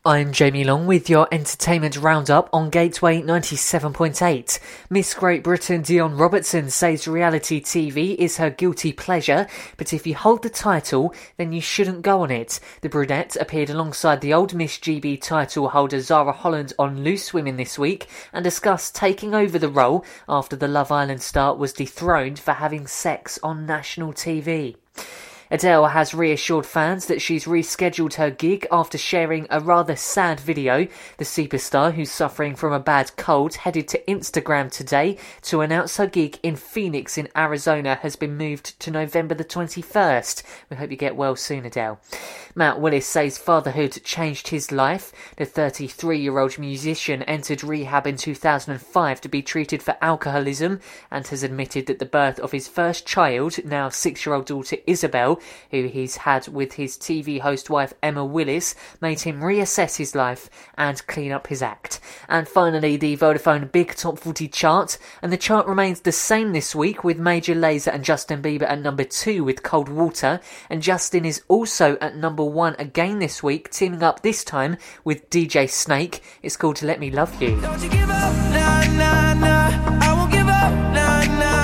I'm Jamie Long with your entertainment roundup on Gateway 97.8. Miss Great Britain Dion Robertson says reality TV is her guilty pleasure, but if you hold the title, then you shouldn't go on it. The brunette appeared alongside the old Miss GB title holder Zara Holland on Loose Women this week and discussed taking over the role after the Love Island star was dethroned for having sex on national TV. Adele has reassured fans that she's rescheduled her gig after sharing a rather sad video. The superstar, who's suffering from a bad cold, headed to Instagram today to announce her gig in Phoenix in Arizona has been moved to November the 21st. We hope you get well soon, Adele. Matt Willis says fatherhood changed his life. The 33-year-old musician entered rehab in 2005 to be treated for alcoholism and has admitted that the birth of his first child, now 6-year-old daughter Isabel, who he's had with his TV host wife Emma Willis, made him reassess his life and clean up his act. And finally, the Vodafone Big Top 40 chart, and the chart remains the same this week with Major Lazer and Justin Bieber at number 2 with Cold Water, and Justin is also at number 1 again this week, teaming up this time with DJ Snake. It's called Let Me Love You. Don't you give up, nah, nah, nah. I won't give up, nah, nah.